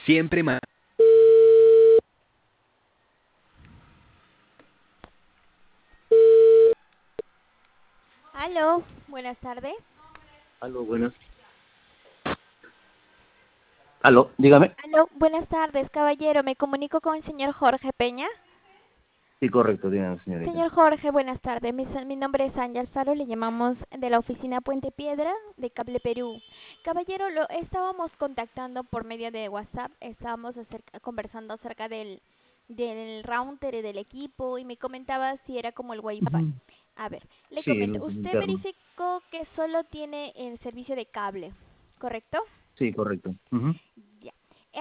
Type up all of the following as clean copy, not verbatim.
Siempre más. Aló, buenas tardes. Aló, buenas. Aló, dígame. Aló, buenas tardes, caballero. Me comunico con el señor Jorge Peña. Sí, correcto, dígame, señorita. Señor Jorge, buenas tardes. Mi nombre es Ángel Alfaro. Le llamamos de la oficina Puente Piedra de Cable Perú. Caballero, lo estábamos contactando por medio de WhatsApp. Estábamos conversando acerca del router y del equipo y me comentaba si era como el Wi-Fi. Ujú. A ver, le Sí, comento. el Usted interno. verificó que solo tiene el servicio de cable, ¿correcto? Sí, correcto. Ujú. Ya.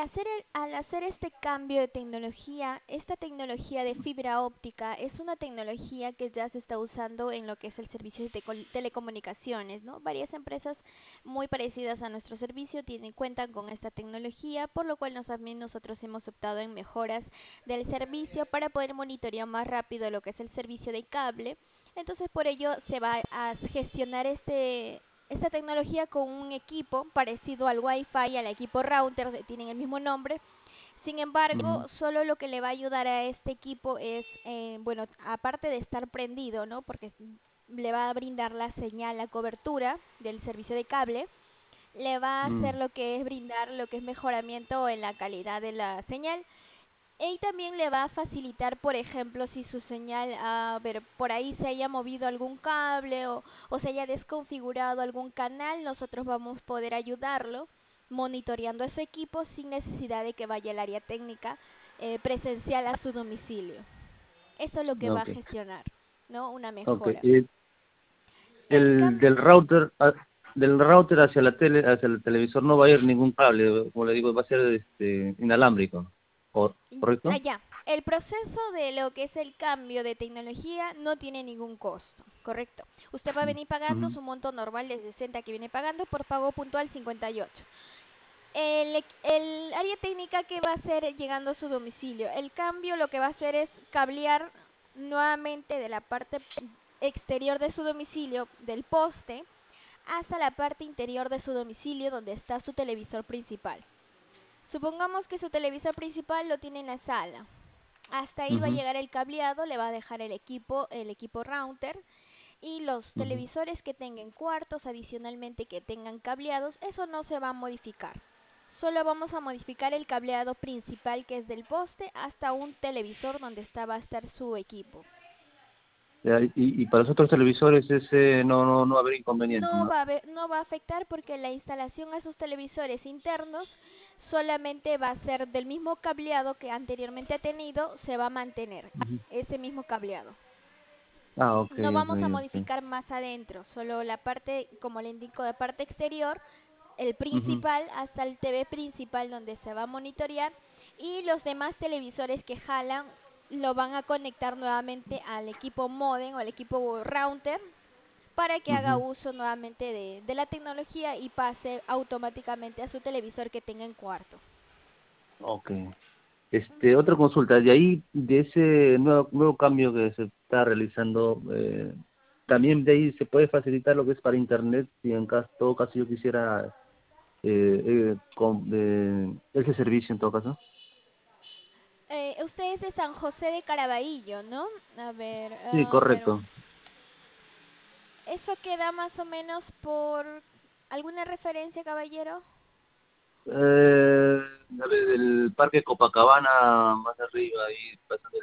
Al hacer este cambio de tecnología, esta tecnología de fibra óptica es una tecnología que ya se está usando en lo que es el servicio de telecomunicaciones, ¿no? Varias empresas muy parecidas a nuestro servicio cuentan con esta tecnología, por lo cual también nosotros hemos optado en mejoras del servicio para poder monitorear más rápido lo que es el servicio de cable. Entonces, por ello se va a gestionar esta tecnología con un equipo parecido al Wi-Fi, al equipo router, tienen el mismo nombre. Sin Ujú. embargo, solo lo que le va a ayudar a este equipo es, bueno, aparte de estar prendido, ¿no? Porque le va a brindar la señal, la cobertura del servicio de cable, le va a hacer Mm. lo que es brindar lo que es mejoramiento en la calidad de la señal. Y también le va a facilitar, por ejemplo, si su señal, a ver, por ahí se haya movido algún cable o se haya desconfigurado algún canal, nosotros vamos a poder ayudarlo monitoreando a su equipo sin necesidad de que vaya al área técnica presencial a su domicilio. Eso es lo que va a Ok, gestionar, ¿no? Una ok. mejora. Y El el cambio, del router hacia la tele, hacia el televisor no va a ir ningún cable, como le digo, va a ser inalámbrico. ¿Correcto? allá, el proceso de lo que es el cambio de tecnología no tiene ningún costo, ¿correcto? Usted va a venir pagando Ujú. su monto normal de 60 que viene pagando por pago puntual 58. El área técnica que va a hacer llegando a su domicilio, el cambio lo que va a hacer es cablear nuevamente de la parte exterior de su domicilio, del poste, hasta la parte interior de su domicilio donde está su televisor principal. Supongamos que su televisor principal lo tiene en la sala. Hasta ahí va a Ujú. llegar el cableado, le va a dejar el equipo router y los Ujú. televisores que tengan cuartos adicionalmente que tengan cableados, eso no se va a modificar. Solo vamos a modificar el cableado principal que es del poste hasta un televisor donde va a estar su equipo. Ya, y para los otros televisores ese no va a haber inconveniente, ¿no? No va a afectar porque la instalación a esos televisores internos solamente va a ser del mismo cableado que anteriormente ha tenido, se va a mantener Ujú. ese mismo cableado. Ah, ok, No ok, vamos a ok. modificar más adentro, solo la parte, como le indico, de parte exterior, el Ujú. principal hasta el TV principal donde se va a monitorear y los demás televisores que jalan lo van a conectar nuevamente al equipo modem o al equipo router para que haga Ujú. uso nuevamente de la tecnología y pase automáticamente a su televisor que tenga en cuarto. Ok. Otra consulta, de ahí, de ese nuevo cambio que se está realizando, también de ahí se puede facilitar lo que es para internet, si en todo caso yo quisiera ese servicio en todo caso. Usted es de San José de Caraballo, ¿no? Sí, A ver, correcto. ¿eso queda más o menos por alguna referencia, caballero? A ver, el Parque Copacabana, más arriba, ahí pasando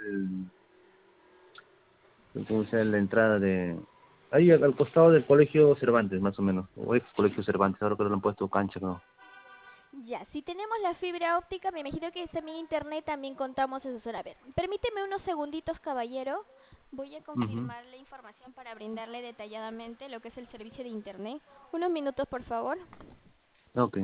¿cómo se llama? La entrada de... Ahí al costado del Colegio Cervantes, más o menos, o ex Colegio Cervantes, ahora que lo han puesto cancha, ¿no? Ya, si tenemos la fibra óptica, me imagino que también internet también contamos eso. A ver, permíteme unos segunditos, caballero. Voy a Ujú. confirmar la información para brindarle detalladamente lo que es el servicio de internet. Unos minutos, por favor. Ok.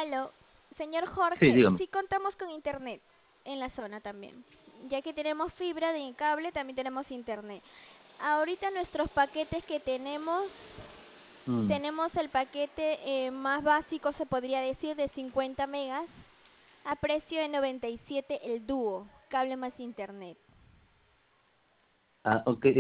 Aló, señor Sí, Jorge, dígame. sí contamos con internet en la zona también. Ya que tenemos fibra de cable, también tenemos internet. Ahorita nuestros paquetes que Mm. tenemos el paquete más básico, se podría decir, de 50 megas a precio de 97 el dúo, cable más internet. Ah, ok,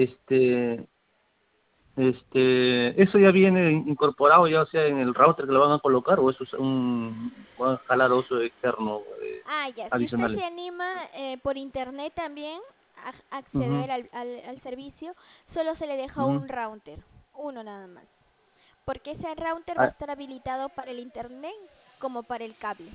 ¿eso ya viene incorporado ya, o sea, en el router que lo van a colocar, o eso es van a jalar uso externo Ah, ya, si usted adicionales? se anima por internet también a Ujú, acceder al servicio, solo se le deja ujú. un router, uno nada más. Porque ese router va a Ah, estar habilitado para el internet como para el cable.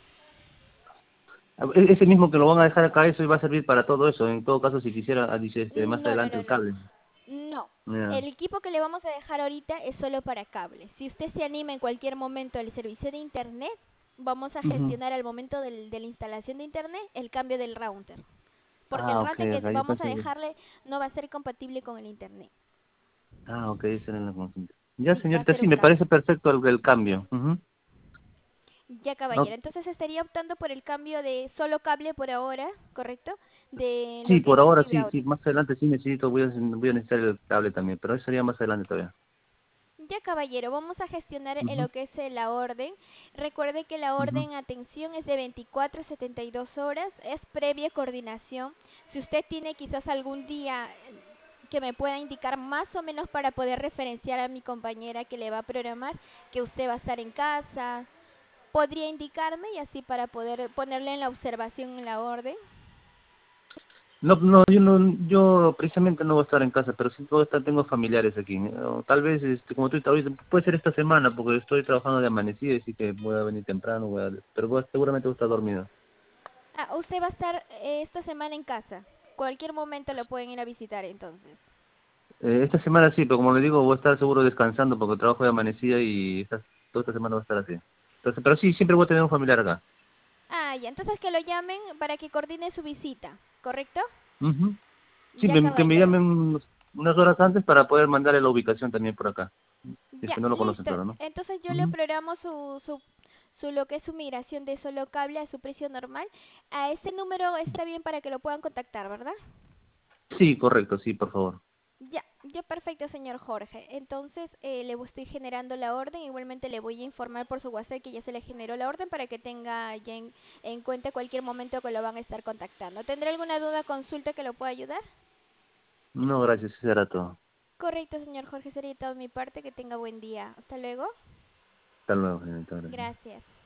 ese mismo que lo van a dejar acá, eso va a servir para todo eso, en todo caso si quisiera, dice, más No, no, adelante no, el no. cable. No. Ya. El equipo que le vamos a dejar ahorita es solo para cable. Si usted se anima en cualquier momento al servicio de internet, vamos a Ujú. gestionar al momento de la instalación de internet el cambio del router. Porque el Ah, ok, router que acá yo vamos a pensé que... dejarle no va a ser compatible con el internet. Ah, ok, esa era la consulta. Ya, Sí, va a señorita, ser sí, un me cable. parece perfecto el cambio. Ujú. Ya, No, caballero. Entonces estaría optando por el cambio de solo cable por ahora, ¿correcto? De lo sí, que por es la ahora fibra sí, sí, óptica. más adelante sí necesito, voy a necesitar el cable también, pero eso sería más adelante todavía. Ya, caballero, vamos a gestionar Ujú, lo que es la orden. Recuerde que la ujú. orden atención es de 24 a 72 horas, es previa coordinación. Si usted tiene quizás algún día que me pueda indicar más o menos para poder referenciar a mi compañera que le va a programar, que usted va a estar en casa, podría indicarme y así para poder ponerle en la observación en la orden. No, no, yo precisamente no voy a estar en casa, pero sí voy a estar, tengo familiares aquí. O tal vez, como tú ahorita, puede ser esta semana, porque estoy trabajando de amanecida, así que voy a venir temprano, pero seguramente voy a estar dormido. Ah, usted va a estar esta semana en casa. Cualquier momento lo pueden ir a visitar entonces. Esta semana sí, pero como le digo, voy a estar seguro descansando porque trabajo de amanecida y toda esta semana va a estar así. Entonces, pero sí, siempre voy a tener un familiar acá. Ah, ya, entonces que lo llamen para que coordine su visita, ¿correcto? Ujú. Sí, Ya, que me caballero. llamen unas horas antes para poder mandarle la ubicación también por acá. Si es Ya, que no lo conocen, listo. claro, ¿no? Entonces yo le Ujú. programo lo que es su migración de solo cable a su precio normal. A ese número está bien para que lo puedan contactar, ¿verdad? Sí, correcto, sí, por favor. Ya, ya perfecto, señor Jorge. Entonces le estoy generando la orden. Igualmente le voy a informar por su WhatsApp que ya se le generó la orden para que tenga ya en cuenta cualquier momento que lo van a estar contactando. ¿Tendrá alguna duda, consulta que lo pueda ayudar? No, gracias, eso era todo. Correcto, señor Jorge, sería todo de mi parte. Que tenga buen día. Hasta luego. Hasta luego, señorita. Gracias. Gracias.